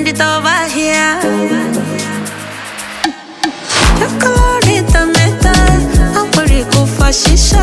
it over here. Chocolate metal, I'm gonna go for shisha.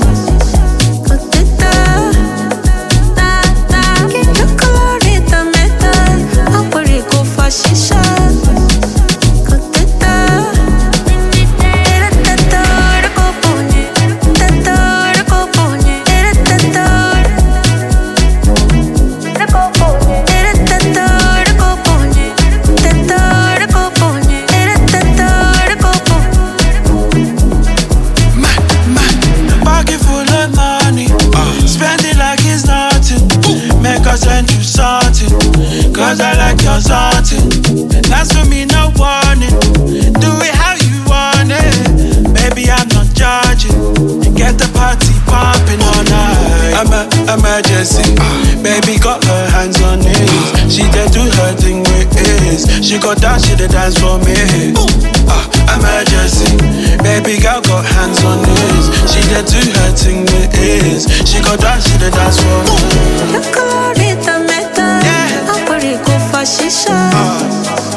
Cause I like your something. That's for me, no warning. Do it how you want it. Baby, I'm not judging. Get the party pumping all night. I'm a emergency. Baby got her hands on knees. She did do her thing with ease. She got down, she did dance for me. Emergency. Baby girl got hands on knees. She did do her thing with ease. She got down, she did dance for me. Shisha.